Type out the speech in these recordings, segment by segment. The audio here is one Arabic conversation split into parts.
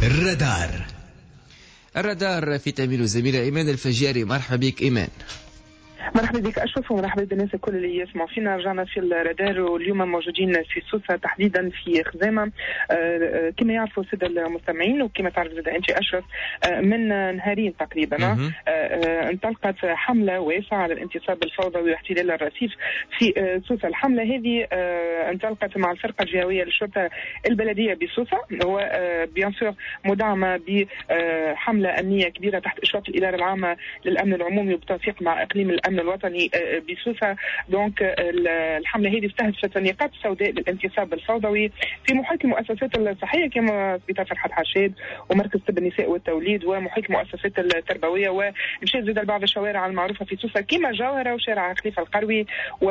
الرادار في تأمين الزميلة إيمان الفجاري. مرحبا بك إيمان. مرحبا بك أشرف ومرحبا بالناس الكل اللي يسمعوا فينا. رجعنا في الرادار واليوم موجودين في سوسة تحديدا في خزامة. كما يعرفوا السادة المستمعين وكما تعرف زاد أنت أشرف، من نهارين تقريبا انطلقت حملة واسعة على الانتصاب الفوضوي واحتلال الرصيف في سوسة. الحملة هذه انطلقت مع الفرقة الجهوية للشرطة البلدية بسوسة، وبيان سور مدعمة بحملة أمنية كبيرة تحت إشراف الإدارة العامة للأمن العمومي وبتنسيق مع إقليم الأمن الوطني بسوسة. دونك الحملة هذه استهدفت النقاط السوداء للانتصاب الفوضوي في محيط المؤسسات الصحية كما سبيطار فرحات حشاد ومركز طب النساء والتوليد ومحيط المؤسسات التربوية، ومشات زاد بعض الشوارع المعروفة في سوسة كما جوهرة وشارع خليفة القروي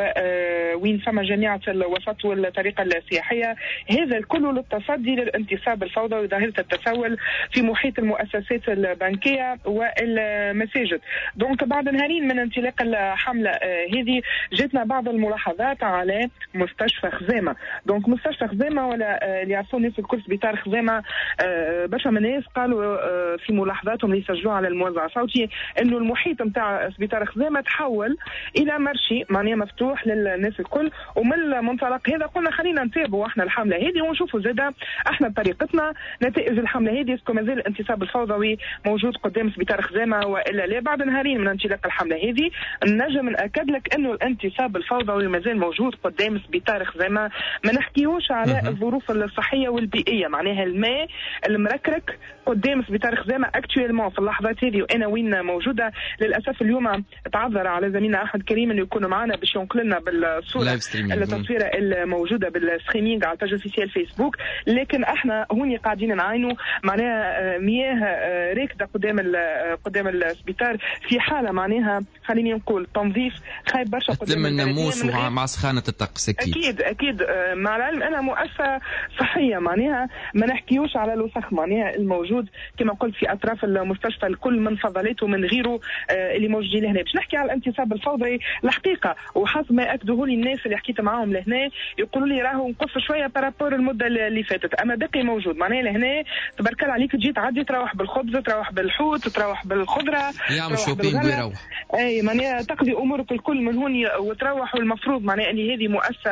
وين فما جامعة الوسط والطريقة السياحية. هذا الكل للتصدي للانتصاب الفوضوي وظاهرة التسول في محيط المؤسسات البنكية والمساجد. دونك بعد نهارين من انطلاق الحملة هذه جاتنا بعض الملاحظات على مستشفى خزامة. دونك مستشفى خزامة ولا اللي يعرفون الناس الكل سبيطار خزامة، برشا من الناس قالوا في ملاحظاتهم اللي سجلوها على الموزع الصوتي انه المحيط نتاع سبيطار خزامة تحول الى مرشي معناها مفتوح للناس الكل. ومن المنطلق هذا قلنا خلينا نتابعوا احنا الحملة هذه ونشوفوا زاده احنا بطريقتنا نتائج الحملة هذه اسكو مازال الانتصاب الفوضوي موجود قدام سبيطار خزامة والا لا. بعد نهارين من انطلاق الحملة هذه نجم نأكد لك انه الانتصاب الفوضوي مازال موجود قدام سبيطار خزامة. ما نحكيوش على الظروف الصحية والبيئية، معناها الماء المركرك قدام سبيطار خزامة اكتويلمون في اللحظات هذه وانا وين موجودة. للاسف اليوم تعذر على زميلنا احمد كريم انه يكونوا معنا باش ينقل لنا بالصورة التصويرة الموجودة بالستريمينغ على الباج اوفيسيال فيسبوك، لكن احنا هوني قاعدين نعاينوا معناها مياه راكدة قدام السبيطار في حالة معناها خليني نقول تنظيف خايب برشا قدام الناموس ومع سخانة الطقس. اكيد مع العلم انا مؤسسة صحية معناها ما نحكيوش على الوسخ معناها الموجود كما قلت في اطراف المستشفى الكل من فضلاته من غيره اللي موجودين لهنا. باش نحكي على الانتصاب الفوضوي الحقيقة وحسب ما اكدوه لي الناس اللي حكيت معاهم لهنا يقولوا لي راهو نقص شوية بارابور المدة اللي فاتت، اما باقي موجود معناها لهنا تبارك الله عليك تجي تعدي تروح بالخبز تروح بالحوت تروح بالخضرة يعمل شوبينج ويروح اي معناها تقضي امورك الكل من هوني وتروح. والمفروض معناها ان هذه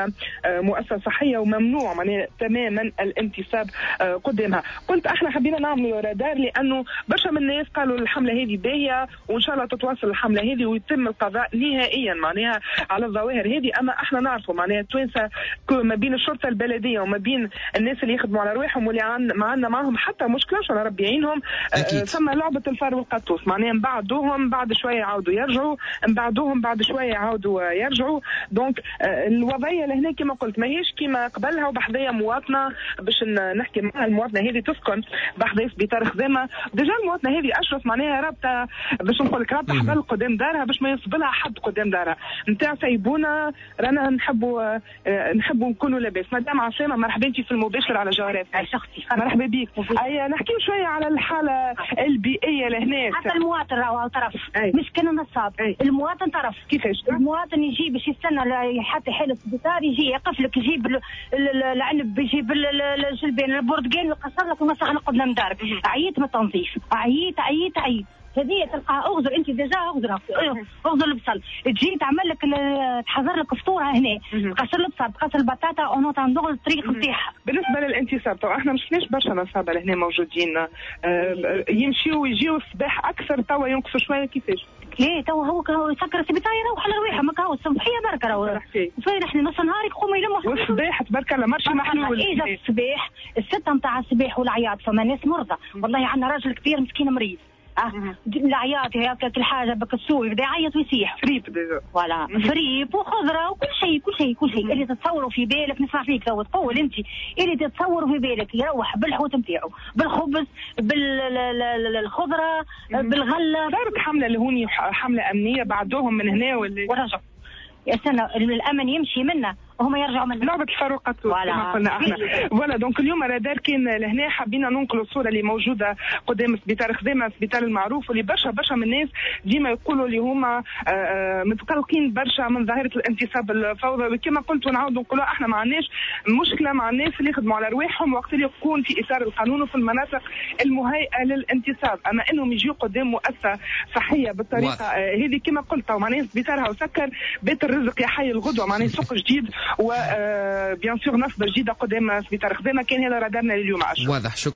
مؤسسة صحية وممنوع معناها تماما الانتساب قدامها. قلت احنا حبينا نعملوا رادار لانه برشا من الناس قالوا الحملة هذه باهية وان شاء الله تتواصل الحملة هذه ويتم القضاء نهائيا معناها على الظواهر هذه. اما احنا نعرفوا معناها التوانسة ما بين الشرطة البلدية وما بين الناس اللي يخدموا على رواحهم واللي عندنا معهم حتى مشكلة ان شاء الله ربي يعينهم. ثم لعبة الفار والقطوس معناها نبعدوهم بعد شوية يعاودوا يرجعوا نبعدوهم بعد شوية يعاودوا يرجعوا. دونك الوضعية لهنا كما قلت ماهيش كما قبلها وبحذايا مواطنة باش نحكي معها. المواطنة هذه تسكن بحذايا سبيطار خزامة ديجا. المواطنة هذه اشرف معناها رابطة باش نقول لك رابطة حبل قدام دارها باش ما يصبلها حد قدام دارها نتاع سايبونا رانا نحبوا نكونوا لاباس. مدام عسامة مرحبا انت في المباشر على جوهرات شخصي. مرحبا بك. نحكيو شوية على الحالة البيئية لهنا. حتى المواطن راهو طرف مش كان نصاب. المواطن طرف كيفاش المواطن يجي باش يستنى حتى حال السبيطار يجي يقف لك يجيب العنب يجيب الجلبان البرتقال ويقصر لك ويمسح لك قدام دارك. عييت من التنظيف عييت هذه تلقى اغزر انت ديجا اغزر البصل تجي تعمل لك تحضر لك فطوره هنا تقشر البصل تقشر البطاطا ونوض الطريق نتاعها. بالنسبه للانتصاب طبعا احنا مش برشا نصابه لهنا موجودين يمشيوا ويجيوا الصباح اكثر توا ينقصوا شويه كيفاش؟ ليه توا هو يسكر السبيطار يروح على رواحه ما كاو الصبحيه بركه راهو فين احنا نص نهار يقوموا يلموا والصباح تبارك الله ماشي محلول. اجا الصباح الستة نتاع الصباح والعياط فما ناس مرضى والله عندنا راجل كبير مسكين مريض العياط هيك الحاجه بك السوق بدا يعيط ويصيح فريب ديجا ولا فريب وخضره وكل شيء اللي تتصوروا في بالك. نسمع فيك لو تقول انت اللي تتصوروا في بالك يروح بالحوت نتاعو بالخبز بالخضره بالغله. صارت حمله لهوني حمله امنيه بعدوهم من هنا ورجعوا يا سنة الامن يمشي منا وهم يرجعوا من لعبة الفاروقة كما قلنا احنا. فوالا دونك اليوم رادار كان لهنا حبينا ننقلوا الصورة اللي موجودة قدام سبيطار خزيمة، السبيطار المعروف واللي برشا من الناس ديما يقولوا اللي هما متقلقين برشا من ظاهرة الانتصاب الفوضى. كما قلت ونعاود نقولوا احنا ما عندناش مشكلة مع الناس اللي يخدموا على رواحهم وقت اللي يكون في اطار القانون وفي المناطق المهيئة للانتصاب، اما انهم يجيو قدام مؤسسة صحية بالطريقة هذه كما قلت معناها سبيطارها وسكر بيت الرزق يا حي الغدوة، معناها سوق جديد وبيان سور نصبة جديدة قدام سبيطار خزيمة. كان هذا رادارنا لليوم. واضح.